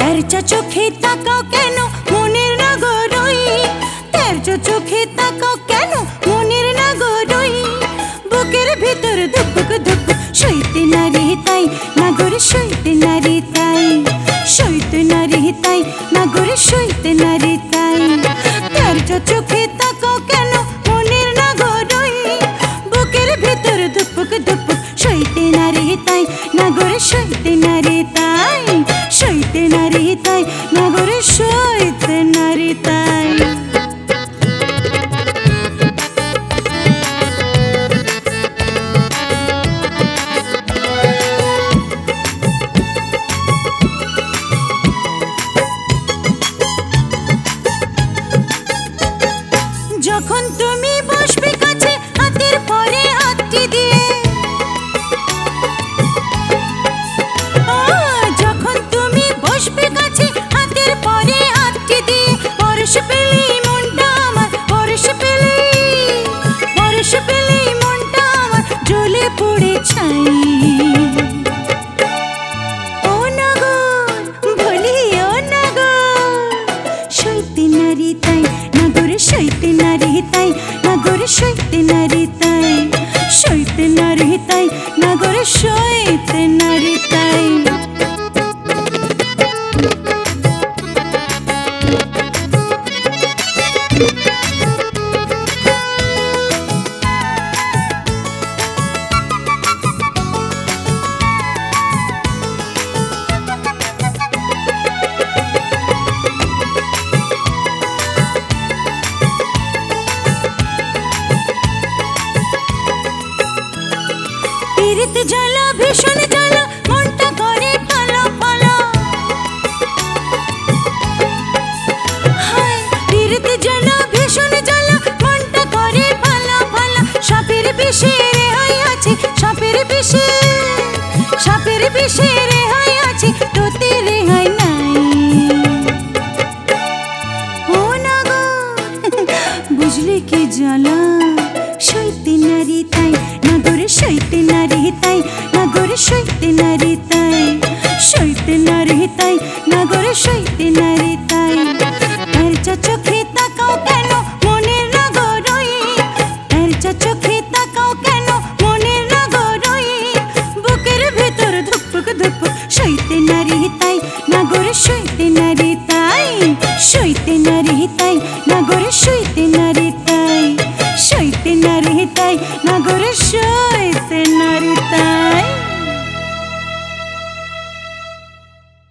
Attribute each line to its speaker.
Speaker 1: তেরচা চোখে তাকাও কেন মনের নাগরই, তেরচা চোখে তাকাও কেন মনের নাগরই, বুকের ভিতর ধুকপুক ধুকপুক সইতে নারী তাই নাগর সইতে নারী তাই, সইতে নারী তাই নাগর সইতে নারী তাই। তেরচা চোখে তাকাও কেন মনের নাগরই, বুকের ভিতর ধুকপুক ধুকপুক সইতে নারী তাই নাগর সইতে নারী তাই, সইতে নারী তাই নাগর সইতে নারী তাই। যখন তুমি বসবে কাছে হাতের পরে হাতটি দিয়ে, যখন তুমি বসবে কাছে হাতের পরে হাতটি দিয়ে, পরশ পেলেই মনটা আমার, পরশ পেলেই মনটা আমার জ্বলে পড়ে ছাই। ও নাগর বলি ও নাগর, সইতে নারী তাই নাগর সইতে নারী তাই নাগর সইতে নারী তাই, সইতে নারী তাই নাগর সইতে নারী তাই। পীড়িত জ্বালা ভীষণ জ্বালা মনটা করে ফালা ফালা, হায় পীড়িত জ্বালা ভীষণ জ্বালা মনটা করে ফালা ফালা, সাপের বিষে রেহাই আছে, সাপের বিষে, সাপের বিষে রেহাই আছে তোতে রেহাই নাই। ও নাগর বুঝলে কি জ্বালা, সইতে নারী তাই নাগর সইতে নারী তাই নাগর সইতে নারী তাই, সইতে নারী তাই নাগর সইতে নারী তাই। তেরচা চোখে তাকাও কেন মনের নাগরই, তেরচা চোখে তাকাও কেন মনের নাগরই, বুকের ভিতর ধুকপুক ধুকপুক সইতে নারী তাই নাগর সইতে নারী তাই, সইতে নারী তাই নাগর সইতে নারী তাই, সইতে নারী তাই নাগর সইতে নারী তাই।